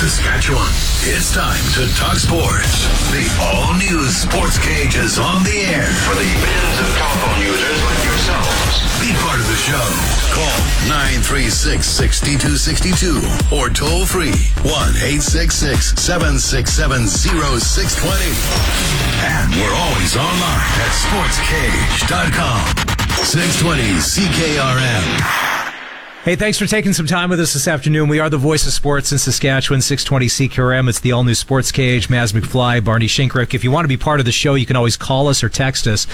Saskatchewan. It's time to talk sports. The all-new Sports Cage is on the air for the millions of telephone users like yourselves. Be part of the show. Call 936-6262 or toll free 1-866-767-0620. And we're always online at sportscage.com. 620 CKRM. Hey, thanks for taking some time with us this afternoon. We are the voice of sports in Saskatchewan, 620 CKRM. It's the all-new Sports Cage. Maz McFly, Barney Shinkrick. If you want to be part of the show, you can always call us or text us,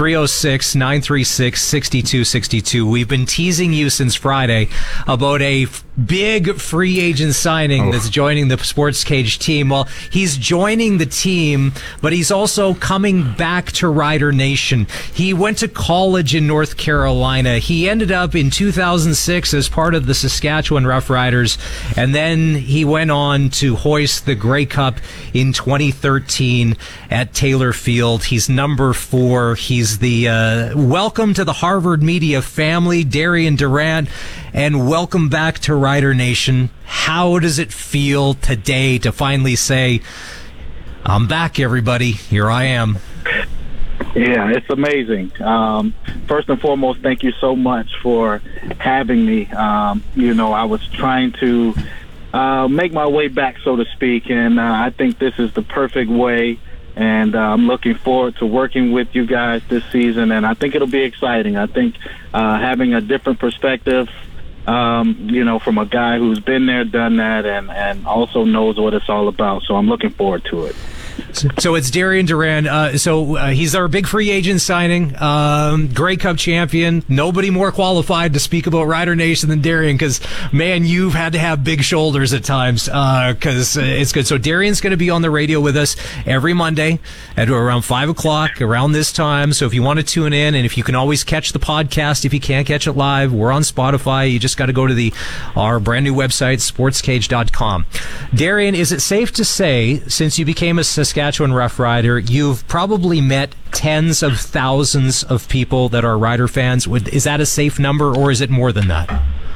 306-936-6262. We've been teasing you since Friday about a big free agent signing that's joining the Sports Cage team. Well, he's joining the team, but he's also coming back to Rider Nation. He went to college in North Carolina. He ended up in 2006 as part of the Saskatchewan Roughriders, and then he went on to hoist the Grey Cup in 2013 at Taylor Field. He's number 4. He's the welcome to the Harvard media family, Darian Durant, and welcome back to Rider Nation. How does it feel today to finally say, I'm back, everybody. Here I am. Yeah, it's amazing. First and foremost, thank you so much for having me. I was trying to make my way back, so to speak, and I think this is the perfect way, and I'm looking forward to working with you guys this season, and I think it'll be exciting. I think having a different perspective, from a guy who's been there, done that, and also knows what it's all about, so I'm looking forward to it. So it's Darian Durant. He's our big free agent signing, Grey Cup champion. Nobody more qualified to speak about Rider Nation than Darian, because, man, you've had to have big shoulders at times, because it's good. So Darian's going to be on the radio with us every Monday at around 5 o'clock, around this time. So if you want to tune in, and if you can always catch the podcast, if you can't catch it live, we're on Spotify. You just got to go to our brand new website, sportscage.com. Darian, is it safe to say, since you became a Saskatchewan Rough Rider, you've probably met tens of thousands of people that are Rider fans? Is that a safe number, or is it more than that?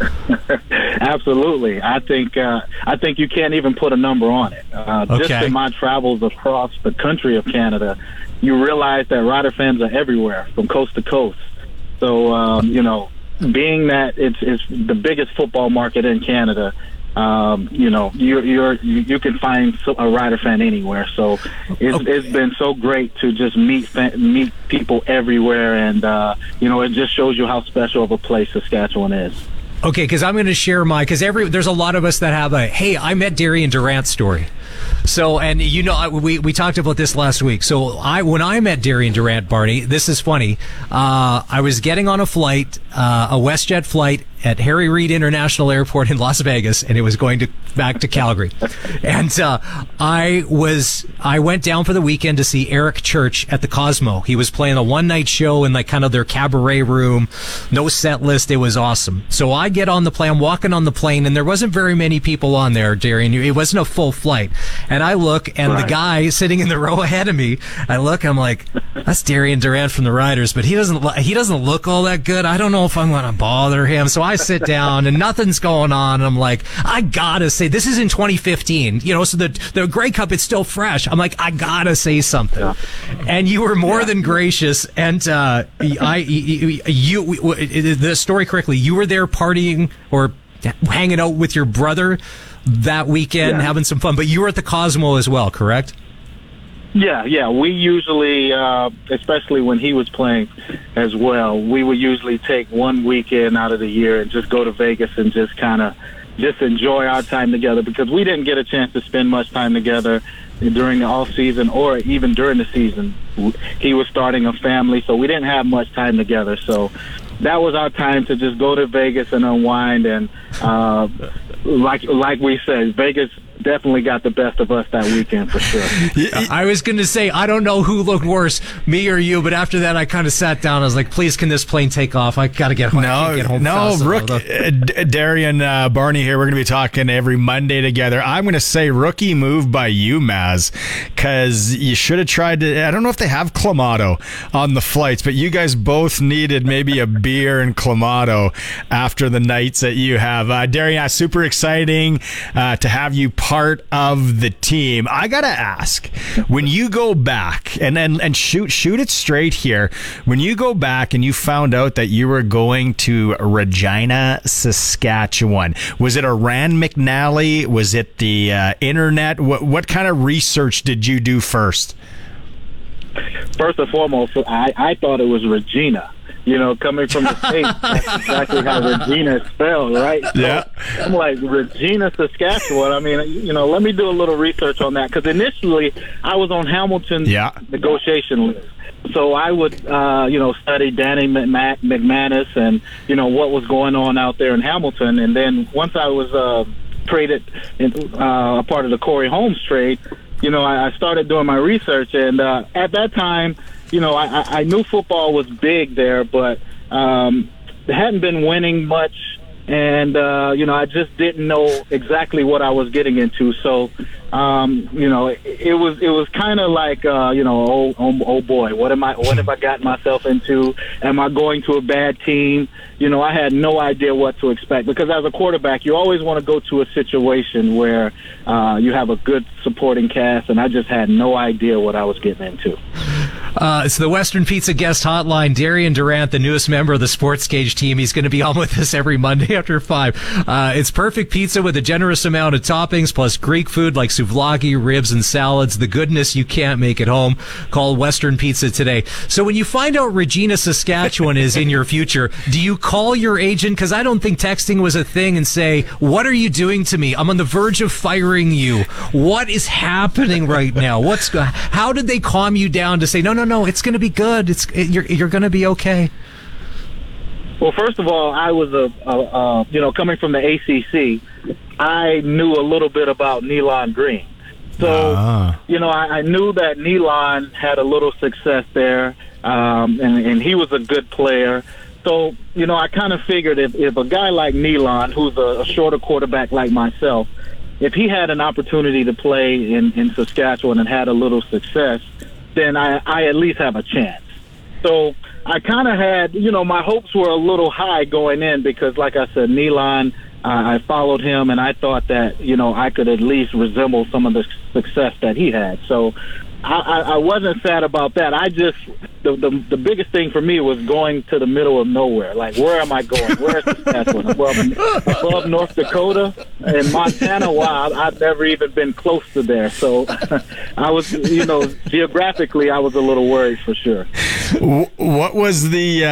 Absolutely. I think you can't even put a number on it. Just in my travels across the country of Canada, you realize that Rider fans are everywhere, from coast to coast. So, being that it's the biggest football market in Canada, you can find a Rider fan anywhere. So it's been so great to just meet people everywhere, and it just shows you how special of a place Saskatchewan is. Okay, because I'm going to share because there's a lot of us that have hey, I met Darian Durant story. So, and we talked about this last week. So when I met Darian Durant, Barney, this is funny. I was getting on a flight, a WestJet flight at Harry Reid International Airport in Las Vegas, and it was going back to Calgary. And I went down for the weekend to see Eric Church at the Cosmo. He was playing a one-night show in kind of their cabaret room, no set list. It was awesome. So I get on the plane, I'm walking on the plane, and there wasn't very many people on there, Darian. It wasn't a full flight. And I look, and the guy sitting in the row ahead of me, I'm like, that's Darian Durant from the Riders, but he doesn't look all that good. I don't know if I'm going to bother him. So I sit down, and nothing's going on. And I'm like, I gotta say, this is in 2015, so the Grey Cup, it's still fresh. I'm like, I gotta say something. Yeah. And you were more than gracious. And the story correctly, you were there partying or hanging out with your brother that weekend, having some fun, but you were at the Cosmo as well, correct? Yeah. We usually, especially when he was playing as well, we would usually take one weekend out of the year and just go to Vegas and just enjoy our time together, because we didn't get a chance to spend much time together during the off season or even during the season. He was starting a family, so we didn't have much time together. So that was our time to just go to Vegas and unwind. And like we said, Vegas definitely got the best of us that weekend for sure. I was going to say, I don't know who looked worse, me or you, but after that I kind of sat down. I was like, please, can this plane take off? I got to get home. Darian, Barney here. We're going to be talking every Monday together. I'm going to say rookie move by you, Maz, because you should have tried to, I don't know if they have Clamato on the flights, but you guys both needed maybe a beer and Clamato after the nights that you have. Darian, super exciting to have you part of the team. I gotta ask, when you go back and shoot it straight here, when you go back and you found out that you were going to Regina, Saskatchewan, was it a Rand McNally? Was it the internet? What kind of research did you do first? First and foremost, I thought it was Regina. You know, coming from the States, that's exactly how Regina is spelled, right? So yeah. I'm like, Regina, Saskatchewan. I mean, you know, let me do a little research on that, because initially I was on Hamilton's negotiation list. So I would, study Danny McManus and, what was going on out there in Hamilton. And then once I was traded, a part of the Corey Holmes trade, I started doing my research. And at that time, I knew football was big there, but they hadn't been winning much. And, I just didn't know exactly what I was getting into. So, it was kind of like, oh boy, what have I gotten myself into? Am I going to a bad team? I had no idea what to expect, because as a quarterback, you always want to go to a situation where you have a good supporting cast, and I just had no idea what I was getting into. It's the Western Pizza Guest Hotline. Darian Durant, the newest member of the Sports Cage team. He's going to be on with us every Monday after 5. It's perfect pizza with a generous amount of toppings, plus Greek food like souvlaki, ribs, and salads. The goodness you can't make at home. Call Western Pizza today. So when you find out Regina, Saskatchewan is in your future, do you call your agent? Because I don't think texting was a thing, and say, what are you doing to me? I'm on the verge of firing you. What is happening right now? How did they calm you down to say, no, it's going to be good. You're going to be okay? Well, first of all, I was coming from the ACC, I knew a little bit about Nealon Green. So, I knew that Nealon had a little success there, and he was a good player. So, I kind of figured if a guy like Nealon, who's a shorter quarterback like myself, if he had an opportunity to play in Saskatchewan and had a little success, then I at least have a chance. So I kind of had, my hopes were a little high going in, because, like I said, Nealon, I followed him, and I thought that, I could at least resemble some of the success that he had. So I wasn't sad about that. I just, the biggest thing for me was going to the middle of nowhere. Like, where am I going? Where's Saskatchewan? Above North Dakota and Montana? Wow, I've never even been close to there. So I was, geographically, I was a little worried for sure. What was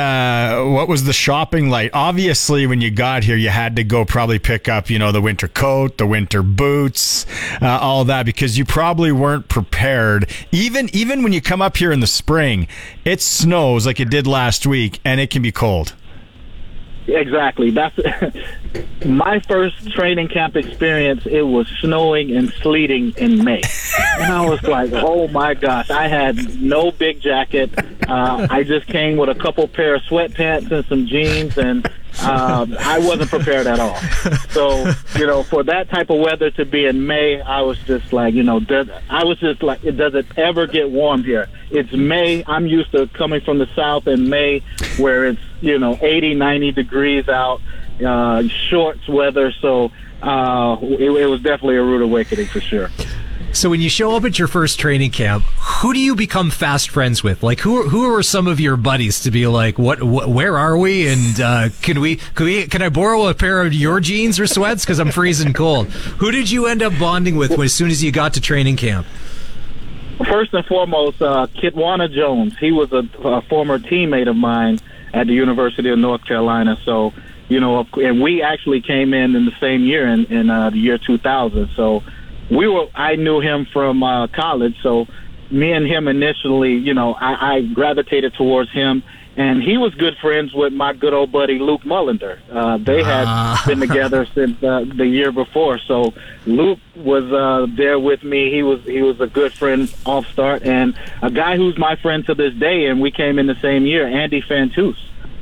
the shopping like? Obviously, when you got here, you had to go probably pick up, the winter coat, the winter boots, all that, because you probably weren't prepared. Even when you come up here in the spring, it snows like it did last week, and it can be cold. Exactly. That's my first training camp experience. It was snowing and sleeting in May, and I was like, "Oh my gosh!" I had no big jacket. I just came with a couple pair of sweatpants and some jeans, and I wasn't prepared at all. So, for that type of weather to be in May, I was just like, it doesn't ever get warm here. It's May. I'm used to coming from the South in May, where it's 80, 90 degrees out, shorts weather. So it was definitely a rude awakening for sure. So when you show up at your first training camp, who do you become fast friends with? Like, who are some of your buddies to be like, where are we? And can I borrow a pair of your jeans or sweats? Because I'm freezing cold. Who did you end up bonding with as soon as you got to training camp? First and foremost, Kitwana Jones. He was a former teammate of mine at the University of North Carolina. So, and we actually came in the same year in the year 2000. So I knew him from college. So me and him initially, I gravitated towards him. And he was good friends with my good old buddy Luke Mullender. They had been together since the year before. So Luke was there with me. He was a good friend off start, and a guy who's my friend to this day. And we came in the same year, Andy Fantus.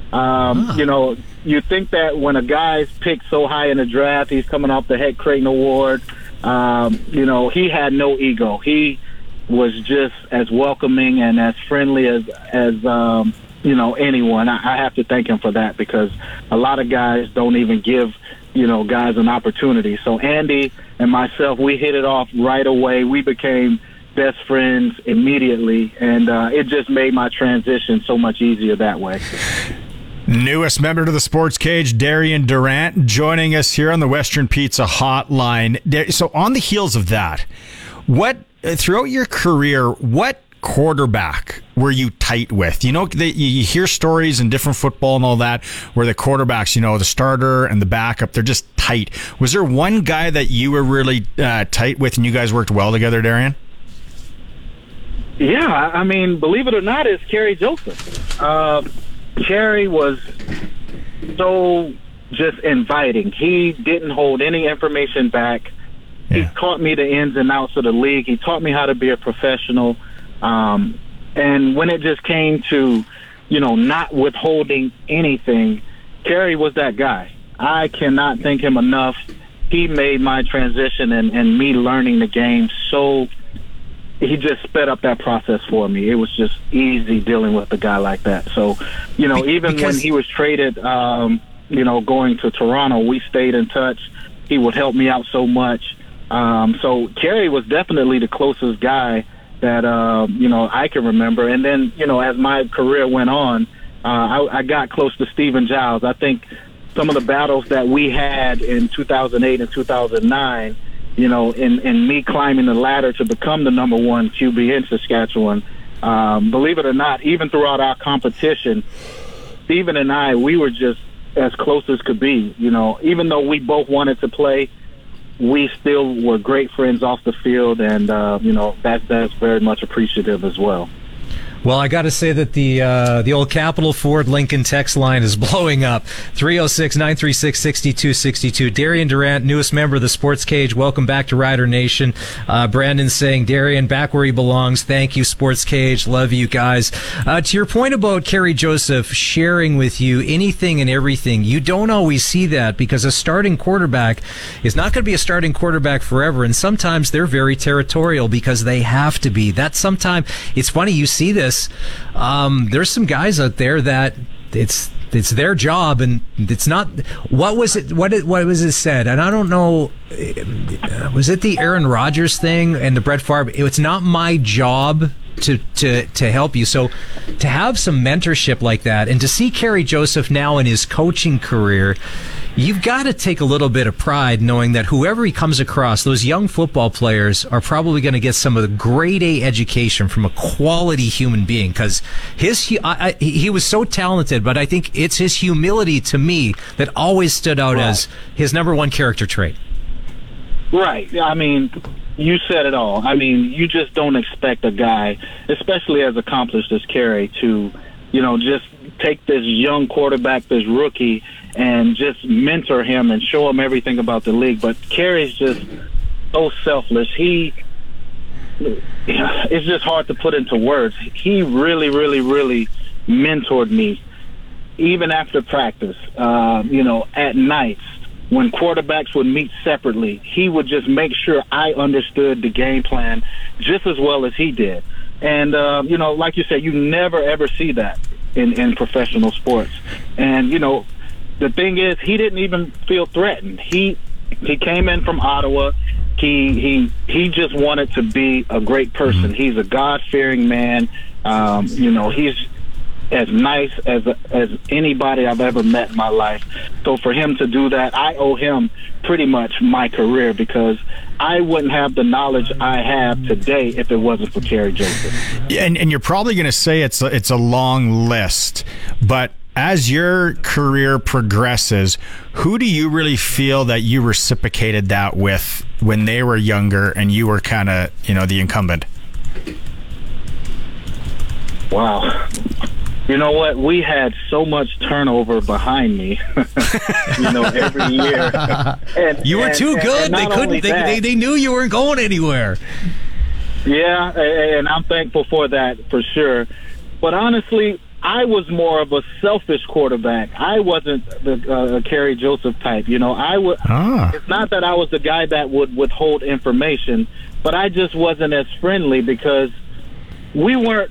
You think that when a guy's picked so high in the draft, he's coming off the Heck Creighton Award. He had no ego. He was just as welcoming and as friendly as anyone. I have to thank him for that, because a lot of guys don't even give guys an opportunity. So Andy and myself, we hit it off right away. We became best friends immediately, and it just made my transition so much easier that way. Newest member to the Sports Cage, Darian Durant, joining us here on the Western Pizza Hotline. So on the heels of that, throughout your career, what quarterback were you tight with? You hear stories in different football and all that where the quarterbacks, the starter and the backup, they're just tight. Was there one guy that you were really tight with and you guys worked well together, Darian? Yeah, I mean, believe it or not, it's Kerry Joseph. Kerry was so just inviting. He didn't hold any information back. Yeah. He taught me the ins and outs of the league. He taught me how to be a professional. And when it just came to, not withholding anything, Kerry was that guy. I cannot thank him enough. He made my transition and me learning the game so he just sped up that process for me. It was just easy dealing with a guy like that. So, even when he was traded, going to Toronto, we stayed in touch. He would help me out so much. So Kerry was definitely the closest guy that, I can remember. And then, as my career went on, I got close to Stephen Giles. I think some of the battles that we had in 2008 and 2009, in me climbing the ladder to become the number one QB in Saskatchewan, believe it or not, even throughout our competition, Stephen and I, we were just as close as could be. Even though we both wanted to play, we still were great friends off the field, and that's very much appreciative as well. Well, I got to say that the old Capital Ford Lincoln text line is blowing up. 306-936-6262. Darian Durant, newest member of the Sports Cage. Welcome back to Rider Nation. Brandon saying, Darian, back where he belongs. Thank you, Sports Cage. Love you guys. To your point about Kerry Joseph sharing with you anything and everything, you don't always see that because a starting quarterback is not going to be a starting quarterback forever. And sometimes they're very territorial because they have to be. It's funny, you see this. There's some guys out there that it's their job, and it's not. What was it said? And I don't know. Was it the Aaron Rodgers thing and the Brett Favre? It's not my job to help you. So to have some mentorship like that, and to see Kerry Joseph now in his coaching career, you've got to take a little bit of pride knowing that whoever he comes across, those young football players are probably going to get some of the grade A education from a quality human being, because he was so talented, but I think it's his humility to me that always stood out as his number one character trait. Right. I mean, you said it all. I mean, you just don't expect a guy, especially as accomplished as Kerry, to, just take this young quarterback, this rookie, and just mentor him and show him everything about the league. But Kerry's just so selfless. It's just hard to put into words. He really, really, really mentored me, even after practice. At nights when quarterbacks would meet separately, he would just make sure I understood the game plan just as well as he did. And, like you said, you never, ever see that in professional sports. And, the thing is, he didn't even feel threatened. He came in from Ottawa. He just wanted to be a great person. Mm-hmm. He's a God-fearing man. He's as nice as anybody I've ever met in my life. So for him to do that, I owe him pretty much my career, because I wouldn't have the knowledge I have today if it wasn't for Kerry Joseph. And you're probably going to say it's a long list, but as your career progresses, who do you really feel that you reciprocated that with when they were younger and you were kind of, the incumbent? Wow. You know what? We had so much turnover behind me, every year. And, you were too good. They couldn't. They knew you weren't going anywhere. Yeah, and I'm thankful for that for sure. But honestly, I was more of a selfish quarterback. I wasn't the Kerry Joseph type. It's not that I was the guy that would withhold information, but I just wasn't as friendly because we were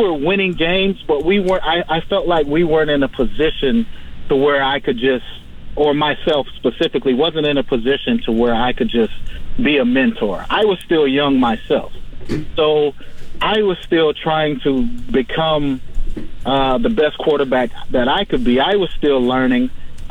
winning games, but we weren't. I felt like we weren't in a position to where I could just, or myself specifically, wasn't in a position to where I could just be a mentor. I was still young myself. So I was still trying to become the best quarterback that I could be. I was still learning.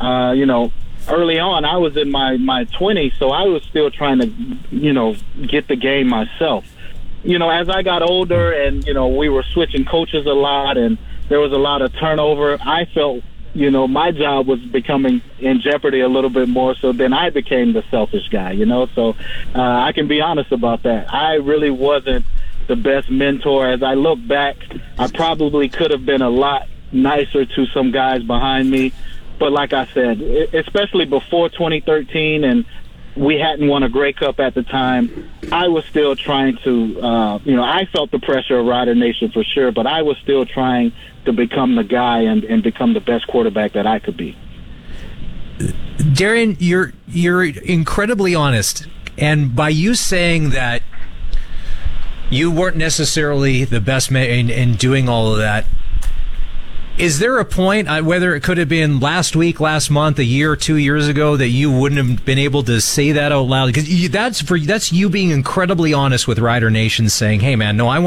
Early on, I was in my 20s, so I was still trying to, get the game myself. As I got older and, we were switching coaches a lot and there was a lot of turnover, I felt, my job was becoming in jeopardy a little bit more, so then I became the selfish guy, so I can be honest about that. I really wasn't the best mentor. As I look back, I probably could have been a lot nicer to some guys behind me. But like I said, especially before 2013 and we hadn't won a Grey Cup at the time, I was still trying to, I felt the pressure of Rider Nation for sure, but I was still trying to become the guy and become the best quarterback that I could be. Darian, you're incredibly honest. And by you saying that you weren't necessarily the best man in doing all of that, is there a point, whether it could have been last week, last month, a year or 2 years ago, that you wouldn't have been able to say that out loud? Because that's you being incredibly honest with Rider Nation, saying, "Hey, man, no, I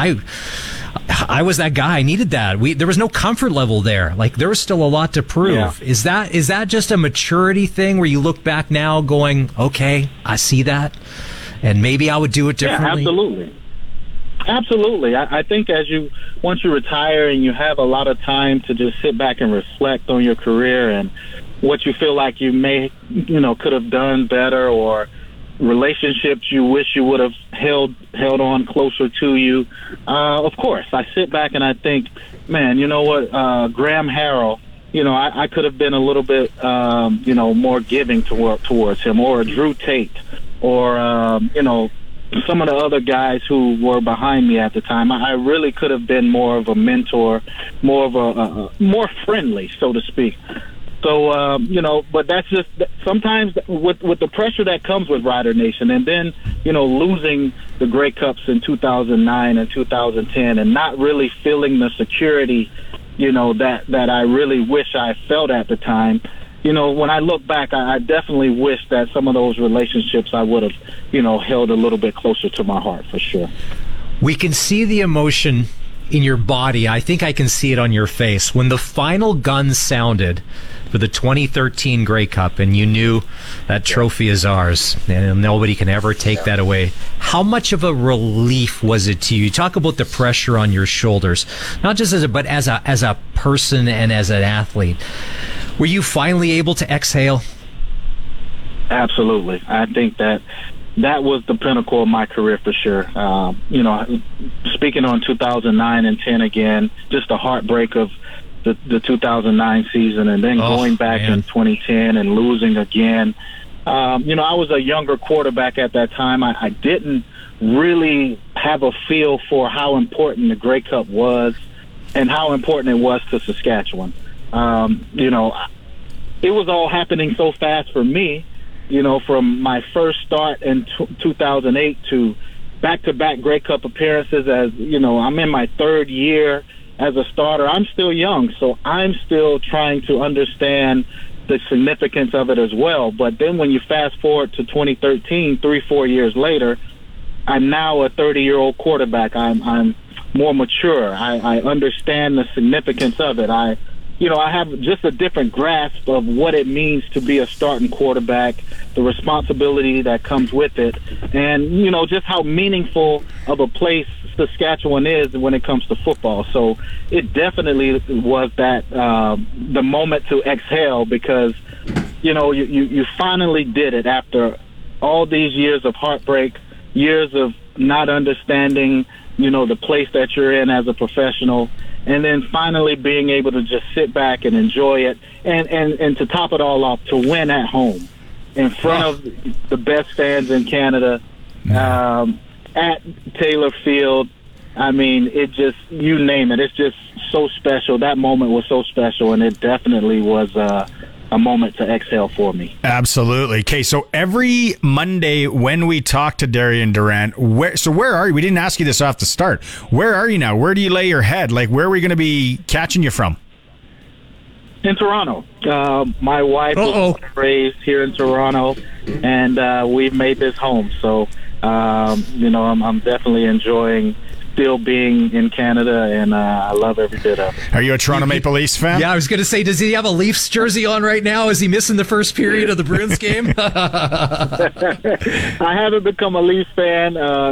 was that guy. I needed that. There was no comfort level there. Like there was still a lot to prove." Yeah. Is that just a maturity thing where you look back now, going, "Okay, I see that, and maybe I would do it differently"? Yeah, absolutely. I think once you retire and you have a lot of time to just sit back and reflect on your career and what you feel like you may, could have done better, or relationships you wish you would have held on closer to you. Of course, I sit back and I think, man, you know what, Graham Harrell, I could have been a little bit, more giving towards him, or Drew Tate, or, some of the other guys who were behind me at the time. I really could have been more of a mentor, more of a more friendly, so to speak. So, but that's just sometimes with the pressure that comes with Rider Nation, and then, losing the Grey Cups in 2009 and 2010 and not really feeling the security, that I really wish I felt at the time. When I look back, I definitely wish that some of those relationships I would have, held a little bit closer to my heart, for sure. We can see the emotion in your body. I think I can see it on your face. When the final gun sounded for the 2013 Grey Cup and you knew that trophy is ours and nobody can ever take that away, how much of a relief was it to you? You talk about the pressure on your shoulders, not just as a person and as an athlete. Were you finally able to exhale? Absolutely. I think that was the pinnacle of my career for sure. Speaking on 2009 and 10 again, just the heartbreak of the 2009 season, and then going back in 2010 and losing again. I was a younger quarterback at that time. I didn't really have a feel for how important the Grey Cup was and how important it was to Saskatchewan. It was all happening so fast for me, from my first start in 2008 to back-to-back Grey Cup appearances. As I'm in my third year as a starter. I'm still young, so I'm still trying to understand the significance of it as well. But then when you fast forward to 2013, 3-4 years later, I'm now a 30-year-old quarterback. I'm more mature. I understand the significance of it. I have just a different grasp of what it means to be a starting quarterback, the responsibility that comes with it, and, just how meaningful of a place Saskatchewan is when it comes to football. So it definitely was that the moment to exhale, because, you finally did it after all these years of heartbreak, years of not understanding, the place that you're in as a professional. And then finally being able to just sit back and enjoy it, and to top it all off, to win at home in front of the best fans in Canada, at Taylor Field. I mean, it just, you name it. It's just so special. That moment was so special, and it definitely was a moment to exhale for me. Absolutely. Okay, so every Monday when we talk to Darian Durant, where are you? We didn't ask you this off the start. Where are you now? Where do you lay your head? Like, where are we going to be catching you from? In Toronto. My wife was raised here in Toronto, and we've made this home. So, I'm definitely enjoying still being in Canada, and I love every bit of it. Are you a Toronto Maple Leafs fan? Yeah, I was going to say, does he have a Leafs jersey on right now? Is he missing the first period of the Bruins game? I haven't become a Leafs fan,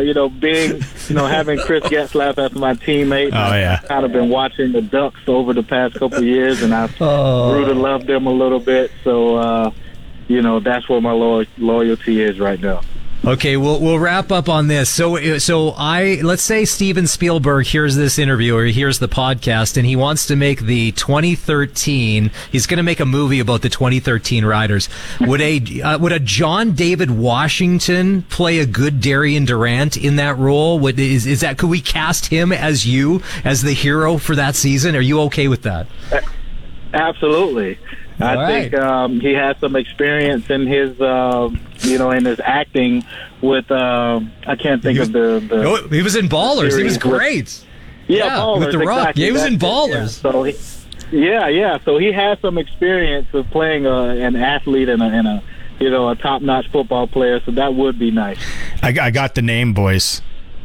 having Chris Getzlaf as my teammate. I've kind of been watching the Ducks over the past couple of years, and I've grew to love them a little bit. So, that's where my loyalty is right now. Okay, we'll wrap up on this. So let's say Steven Spielberg hears this interview or he hears the podcast and he wants to make the 2013. He's going to make a movie about the 2013 Riders. Would a John David Washington play a good Darian Durant in that role? Could we cast him as the hero for that season? Are you okay with that? Absolutely. I think he has some experience in his, in his acting with, I can't think of the he was in Ballers. He was great. Ballers, with The Rock. Exactly. Yeah, he was in Ballers. Yeah. So he has some experience of playing an athlete and a top-notch football player. So that would be nice. I got the name, boys.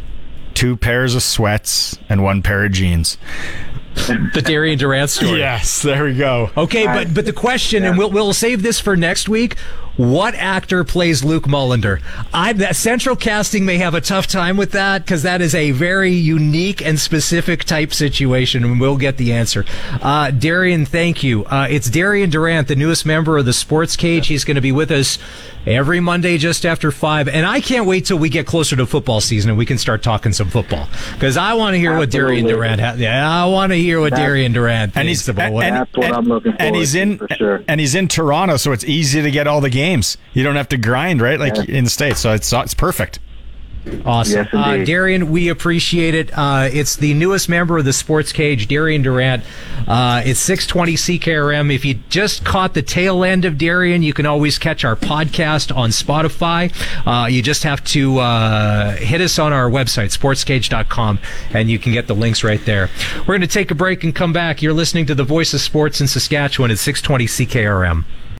2 pairs of sweats and 1 pair of jeans. The Darian Durant story. Yes, there we go. Okay, but the question, and we'll save this for next week. What actor plays Luke Mullender? That Central Casting may have a tough time with that because that is a very unique and specific type situation, and we'll get the answer. Darian, thank you. It's Darian Durant, the newest member of the Sports Cage. He's going to be with us every Monday just after 5, and I can't wait till we get closer to football season and we can start talking some football because I want to hear what Darian Durant has. Yeah, I want to hear what Darian Durant thinks about what. That's what I'm looking forward to, for sure. And he's in Toronto, so it's easy to get all the games. You don't have to grind, right? Like in the States, so it's perfect. Awesome. Yes, Darian, we appreciate it. It's the newest member of the Sports Cage, Darian Durant. It's 620 CKRM. If you just caught the tail end of Darian, you can always catch our podcast on Spotify. You just have to hit us on our website, sportscage.com, and you can get the links right there. We're going to take a break and come back. You're listening to the Voice of Sports in Saskatchewan at 620 CKRM.